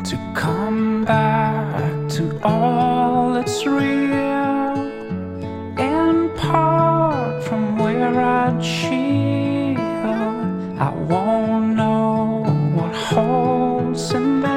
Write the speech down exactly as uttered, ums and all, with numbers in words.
to come back to all that's real and part from where I'd chill. I won't know what holds in there.